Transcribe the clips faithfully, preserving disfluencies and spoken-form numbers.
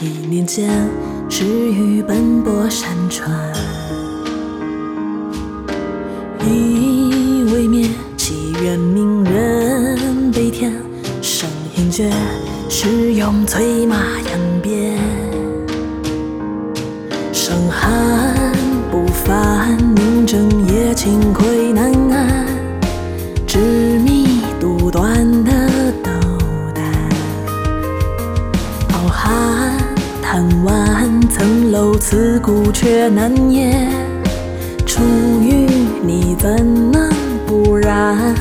一念间，止于奔波山川。以未灭，祈愿明人悲天。声音绝，是用催马扬鞭。声寒不凡，宁正夜清窥南岸。执迷独断的斗胆，傲寒贪玩，层楼刺骨却难言。出于你怎能不然？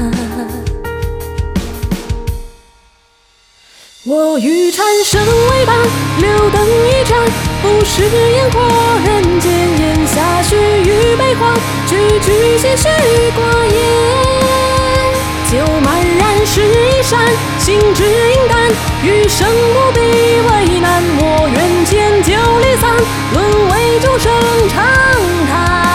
我欲缠身为伴，留灯一盏，不食烟火人间烟下须臾悲欢，句句些许挂念。酒漫然是一山，心之饮淡，余生不必为难。我愿见酒离散，沦为众生长叹。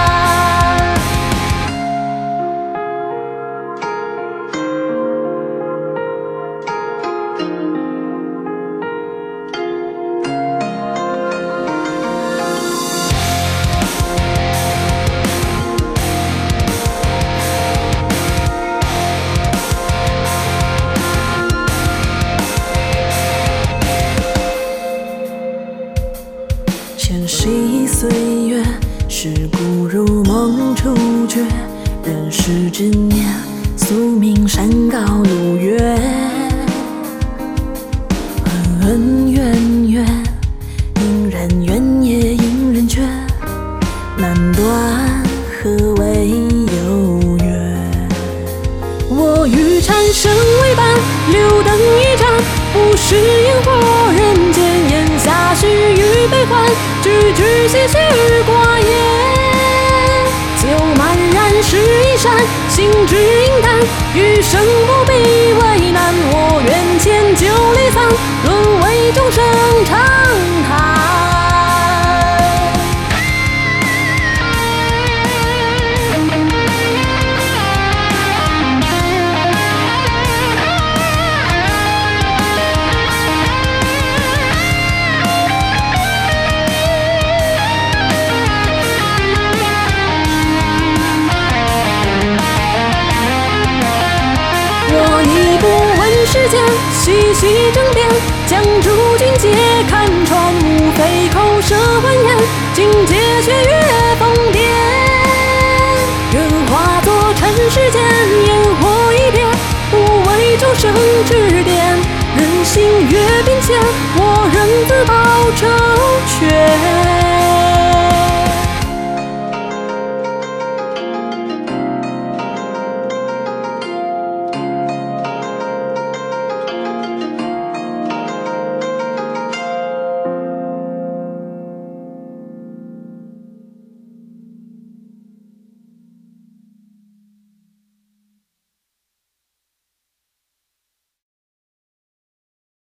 前夕岁月，世故如梦初觉。人世之年，宿命山高路远。恩恩怨怨，因人怨也因人缺。难断何为有缘？我欲缠身为伴，留灯一盏，不食烟火人间烟下须臾悲欢。句句些许挂念，酒漫然是一山，心之饮淡，余生不必为难。我愿见酒离散，沦为众生长叹。世间细细争辩，将诸君皆看穿，无非口舌欢言，尽皆血月疯癫。愿化作尘世间烟火一瞥，不为众生指点。人心越变迁，我仍自保这